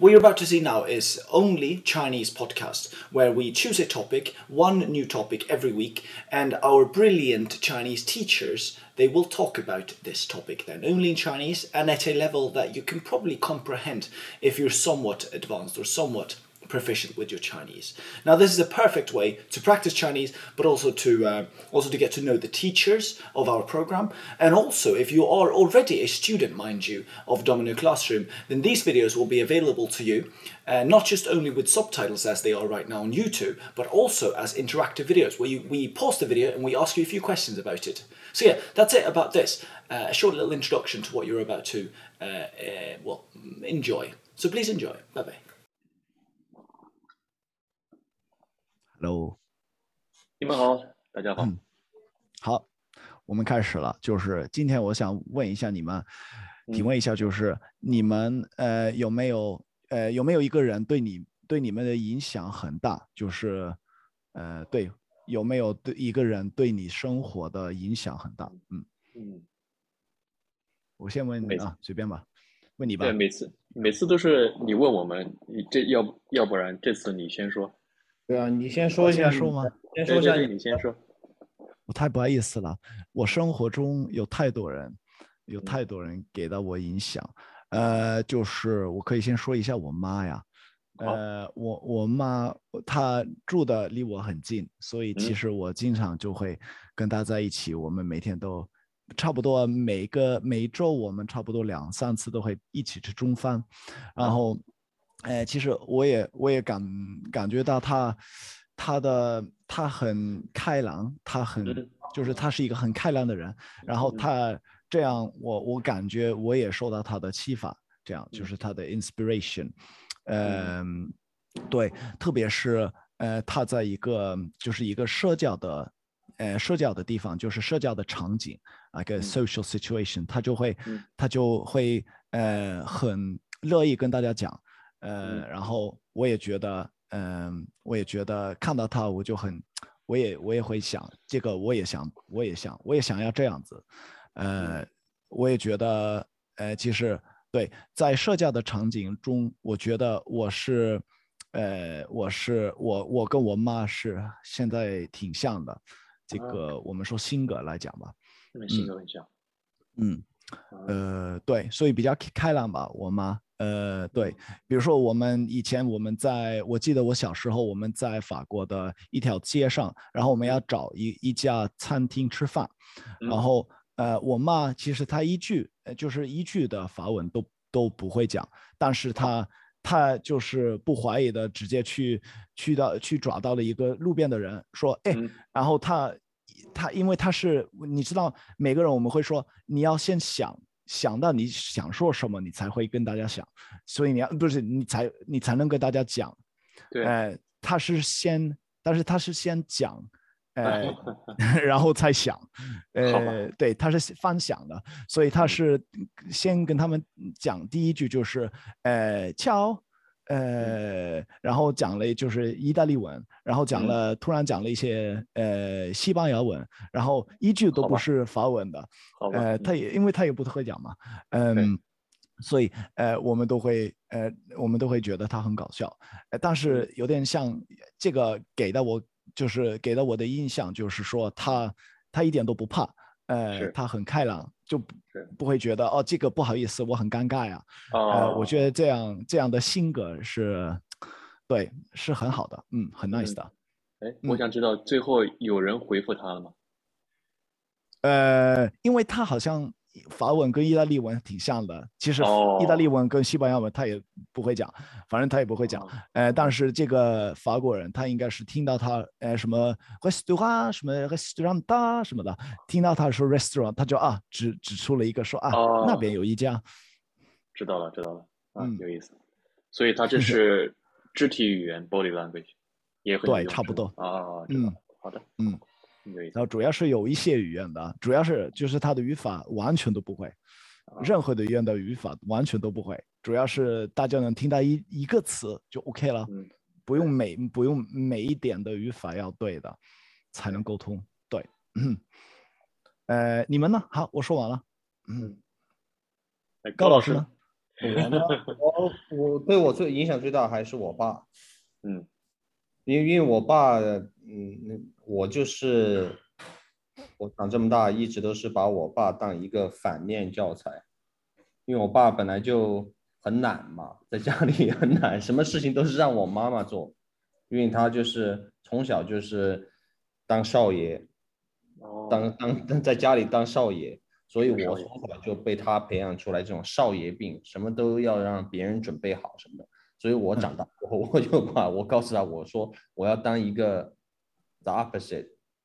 What you're about to see now is Only Chinese Podcast, where we choose a topic, one new topic every week, and our brilliant Chinese teachers, they will talk about this topic then, only in Chinese and at a level that you can probably comprehend if you're somewhat advanced or somewhat proficient with your Chinese. Now, this is a perfect way to practice Chinese, but also to get to know the teachers of our program. And also, if you are already a student, mind you, of Domino Classroom, then these videos will be available to you, not just only with subtitles as they are right now on YouTube, but also as interactive videos where we pause the video and we ask you a few questions about it. So yeah, that's it about this. A short little introduction to what you're about to enjoy. So please enjoy. Bye-bye. Hello， 你们好，大家好。 好，我们开始了。就是今天我想问一下你们，提问一下，就是你们有没有一个人对你们的影响很大？就是对，有没有一个人对你生活的影响很大？我先问你啊，随便吧，问你吧。 对，每次都是你问我们，你这要不然这次你先说。 对啊，你先说一下。 先说吗？ 先说一下，你先说。 我太不好意思了，我生活中有太多人给到我影响。就是我可以先说一下我妈呀。我妈她住的离我很近，所以其实我经常就会跟她在一起。我们每天都差不多每周我们差不多2-3次都会一起吃中饭，然后。其实我也感觉到他很开朗，就是他是一个很开朗的人，然后他这样我感觉我也受到他的启发，这样就是他的 inspiration，对，特别是他在一个社交的地方，就是社交的场景，like a social situation，他就会很乐意跟大家讲。然后我也觉得看到他我也会想这个，我也想要这样子。我也觉得其实对，在社交的场景中，我觉得我跟我妈是现在挺像的。这个我们说性格来讲吧， 性格很像。 对，所以比较开朗吧，我妈。对，比如说我记得我小时候我们在法国的一条街上，然后我们要找一家餐厅吃饭，然后我妈其实她一句的法文都不会讲，但是她就是不怀疑的直接去找到了一个路边的人说，然后他因为他是你知道每个人我们会说你要先想到你想说什么，你才会跟大家讲，所以你才能跟大家讲。 对， 但是他是先讲，然后才想，对，他是翻想的，所以他是先跟他们讲第一句就是ciao。然后讲了就是意大利文，然后突然讲了一些西班牙文，然后一句都不是法文的，因为他也不会讲嘛，所以我们都会觉得他很搞笑，但是有点像这个给到我的印象就是说他一点都不怕，他很开朗，就不会觉得这个不好意思，我很尴尬呀。我觉得这样的性格是很好的，很 nice 的。 我想知道最后有人回复他了吗？ 因为他好像法文跟意大利文挺像的，其实意大利文跟西班牙文他也不会讲，反正他也不会讲。但是这个法国人他应该是听到他什么 restaurant 什么 restaurant 什么的，听到他说 restaurant， 他就指出了一个说那边有一家。 知道了，有意思。所以他这是肢体语言 body language 也很对，差不多知道。好的， 然后主要是有一些语言的，主要是就是他的语法完全都不会，任何的语言的语法完全都不会，主要是大家能听到一个词就 OK 了，不用每一点的语法要对的才能沟通。对，你们呢？好，我说完了。 高老师呢？ 我呢，我对我最影响最大还是我爸， 嗯因为我爸，我我长这么大一直都是把我爸当一个反面教材，因为我爸本来就很懒嘛，在家里很懒，什么事情都是让我妈妈做，因为他就是从小就是当少爷， 哦， 在家里当少爷，所以我从少爷， 小就被他培养出来这种少爷病，什么都要让别人准备好什么的。所以我长大过后，我告诉他，我说我要当一个 the opposite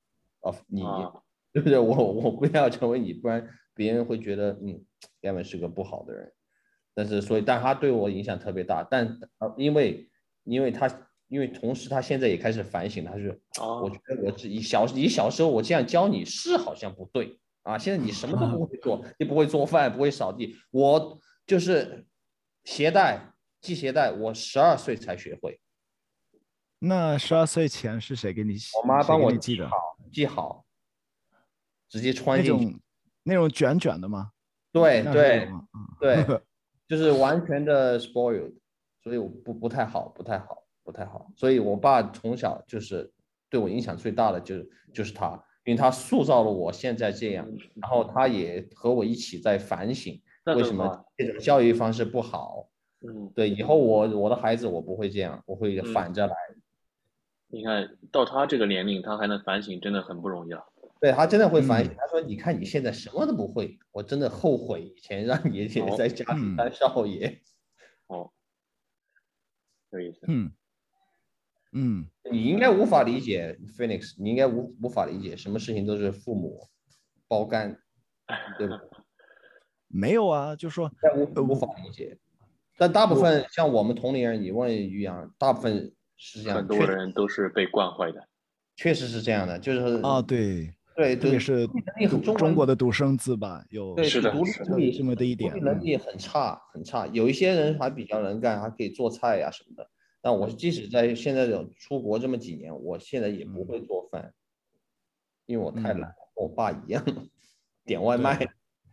of 你， 啊， 对不对？我不要成为你，不然别人会觉得Gavin 是个不好的人。但是但他对我影响特别大，因为他同时他现在也开始反省，我觉哦， 得你小时候我这样教你是好像不对啊，现在你什么都不会做，你不会做饭，不会扫地，我就是系鞋带，我12岁才学会， 那12岁前是谁给你我妈谁帮我给你记的？ 系好，直接穿进去。 那种那种卷卷的吗？那是有对对吗？ 对，就是完全的 spoiled，所以我不太好。所以我爸从小就是对我影响最大的就是他，因为他塑造了我现在这样，然后他也和我一起在反省为什么那很好啊， 这种教育方式不好。 嗯对，以后我的孩子我不会这样，我会嗯， 反着来。 你看到他这个年龄，他还能反省，真的很不容易了。 对，他真的会反省， 嗯他说：“你看你现在什么都不会，我真的后悔以前让你也哦在家里嗯当少爷。” 哦，有意思。 嗯嗯， 你应该无法理解 Phoenix，你应该无法理解，什么事情都是父母包干，对吧？ 没有啊，就说应该无法理解。但大部我分像我们同龄人，你问于洋，大部分是这样， 很多人都是被惯坏的。 确实是这样的，就是啊，对， 对对，独特别是立能力很中国的独生子吧，有对是的， 独立是的， 能力这么的一点， 独立能力很差很差，有一些人还比较能干，还可以做菜呀、什么的。但我即使在现在有出国这么几年，我现在也不嗯会做饭，因为我太懒， 嗯， 跟我爸一样，点外卖。 对。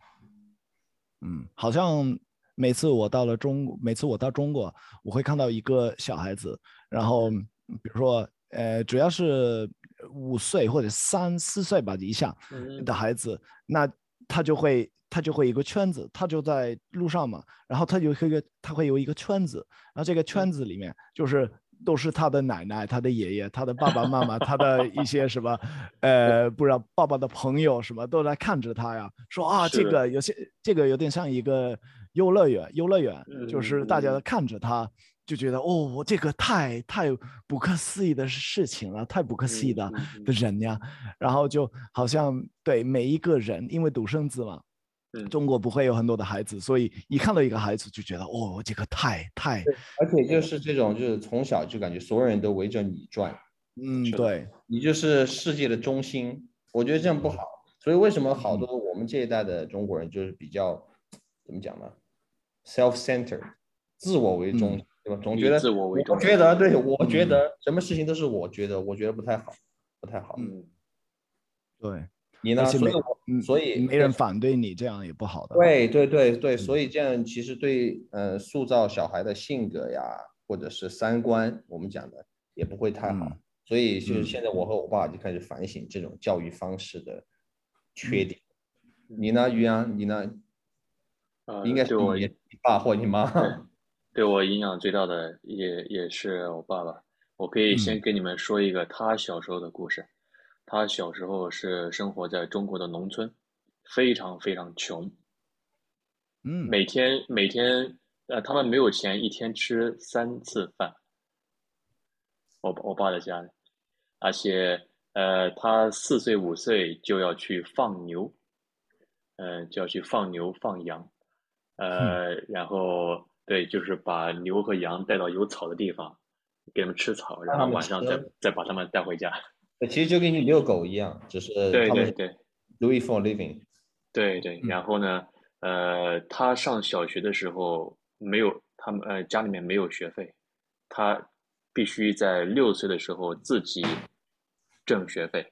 好像每次我到中国，我会看到一个小孩子，然后比如说主要是5岁或者3、4岁吧以下嗯的孩子，那他就会一个圈子，他就在路上嘛，然后他会有一个圈子，然后这个圈嗯， 子里面都是他的奶奶、他的爷爷、他的爸爸妈妈、他的一些什么不知道爸爸的朋友什么都在看着他呀，说啊是的， 这个有点像一个游乐园就是大家嗯， 看着他。就觉得哦，这个太不可思议的事情了，太不可思议的人呀，然后就好像对每一个人，因为独生子嘛， 嗯， 中国不会有很多的孩子，所以一看到一个孩子就觉得哦，这个太而且就是这种，就是从小就感觉所有人都围着你转， 是的， 对， 你就是世界的中心。我觉得这样不好，所以为什么好嗯多我们这一代的中国人就是比较怎么讲呢？self-centered，自我为中嗯心，对吧？总觉得， 以自我为中心。 我觉得，对，我觉嗯得什么事情都是我觉得不太好，不太好。 嗯， 嗯， 对， 你呢？ 而且所以对没人反对你，这样也不好的。 对，所嗯以这样其实对塑造小孩的性格呀，或者是三观，我们讲的也不会太好。 嗯所以就是嗯现在我和我爸就开始反省这种教育方式的缺嗯点。你呢，于洋？你呢？应该是对我你爸或你妈。 对我影响最大的也是我爸爸。我可以先嗯给你们说一个他小时候的故事。他小时候是生活在中国的农村，非常非常穷， 嗯每天他们没有钱，一天吃3次饭。我爸的家里，而且他4岁5岁就要去放牛，就要去放牛放羊， 嗯然后对，就是把牛和羊带到有草的地方，给它们吃草，然后让他们吃。 晚上再把它们带回家。 其实就跟你遛狗一样，只是他们是对对对 do it for a living。 对对， 嗯然后呢，他上小学的时候没有，他们家里面没有学费，他必须在6岁的时候自己挣学费。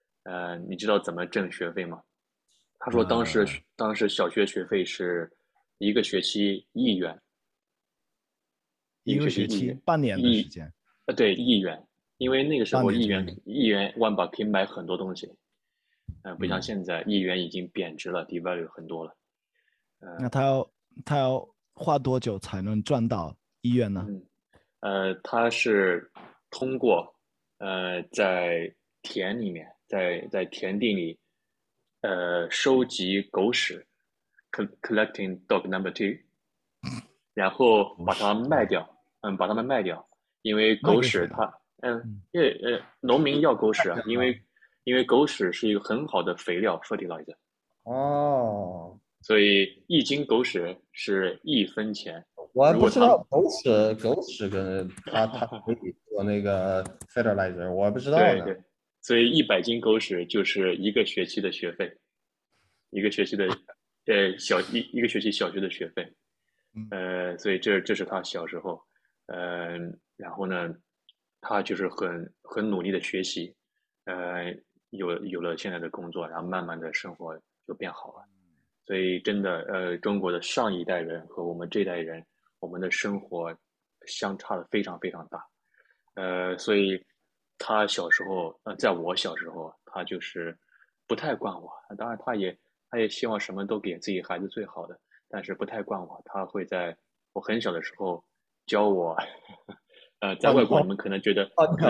你知道怎么挣学费吗？他说当时呃当时小学学费是一个学期1元， 一个学期半年的时间。 对，1元，因为那个时候半年 1元1 可以买很多东西，不像现在1元已经贬值了，devalue 很多了。 那他要花多久才能赚到1元呢？ 他是通过在田里面，在田地里收集狗屎 collecting dog number 2，然后把它卖掉，把它们卖掉，因为狗屎它，因为农民要狗屎啊，因为狗屎是一个很好的肥料 fertilizer， 哦， 所以1斤狗屎是1分钱。 我还不知道狗屎跟它可以做那个 fertilizer， 我还不知道呢。 对，所以100斤狗屎就是一个学期的学费，一个学期的一个学期小学的学费。所以这是他小时候，然后呢，他就是很努力的学习，有了现在的工作，然后慢慢的生活就变好了。所以真的，中国的上一代人和我们这代人，我们的生活相差的非常非常大。所以他小时候，在我小时候，他就是不太惯我。当然，他也希望什么都给自己孩子最好的，但是不太惯我。他会在我很小的时候教我，在外国你们可能觉得，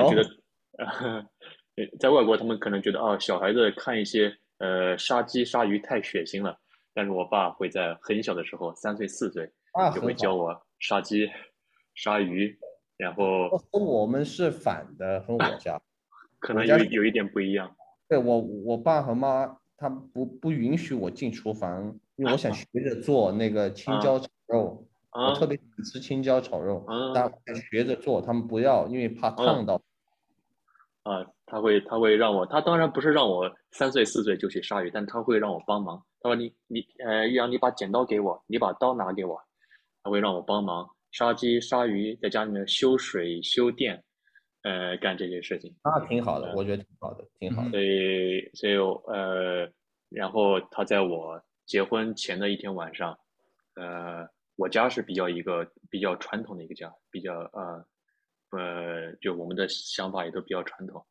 在外国他们可能觉得小孩子看一些杀鸡杀鱼太血腥了。但是我爸会在很小的时候，3岁4岁就会教我杀鸡、杀鱼，然后和我们是反的，和我家可能有一点不一样。 对，我爸和妈他不允许我进厨房，因为我想学着做那个青椒炒肉，我特别喜欢吃青椒炒肉，但我想学着做，他们不要，因为怕烫到。 他会让我，他当然不是让我3岁4岁就去杀鱼，但他会让我帮忙。他说玉阳，你把剪刀给我，你把刀拿给我。他会让我帮忙杀鸡杀鱼，在家里面修水修电，干这些事情。 那挺好的，我觉得挺好的，挺好的。 所以然后他在我结婚前的一天晚上，我家是一个比较传统的一个家，比较就我们的想法也都比较传统。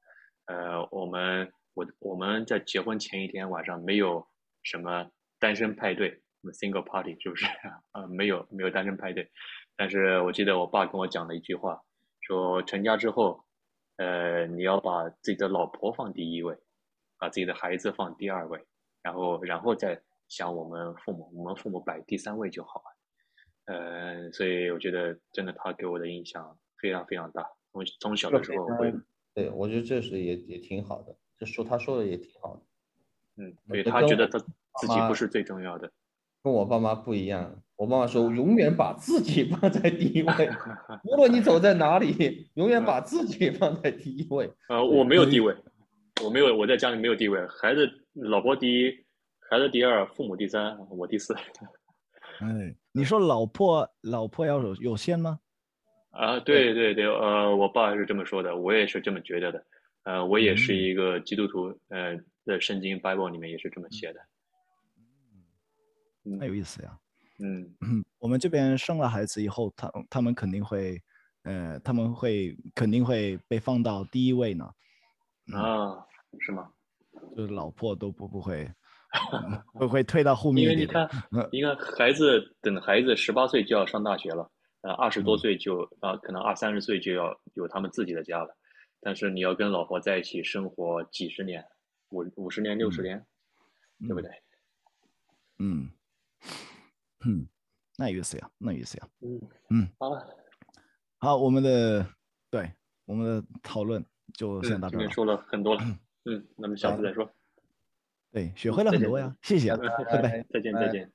我们在结婚前一天晚上没有什么单身派对 ，single party 是不是？没有单身派对。但是我记得我爸跟我讲了一句话，说成家之后，你要把自己的老婆放第一位，把自己的孩子放第2位，然后再想我们父母摆第3位就好了。所以我觉得真的他给我的印象非常非常大。从小的时候会， 对，我觉得这是也挺好的，他说的也挺好的。 对，他觉得他自己不是最重要的。 跟我爸妈不一样，我爸妈说永远把自己放在第一位，无论你走在哪里，永远把自己放在第一位。 我没有地位，我在家里没有地位，老婆第一，孩子第2，父母第3，我第4。 你说老婆要有限吗？ 对，我爸是这么说的，我也是这么觉得的。我也是一个基督徒，的圣经 Bible 里面也是这么写的。 太有意思呀。 我们这边生了孩子以后，他们肯定会，肯定会被放到第一位呢。 是吗？ 就是老婆都不会，会推到后面一点。 因为你看等孩子18岁就要上大学了，20多岁就可能20、30岁就要有他们自己的家了。但是你要跟老婆在一起生活几十年，50年、60年，对不对？ 那有意思呀。 好， 我们的讨论就先到这了。 今天说了很多了，那么下次再说。 对，学会了很多呀，谢谢，拜拜。 再见。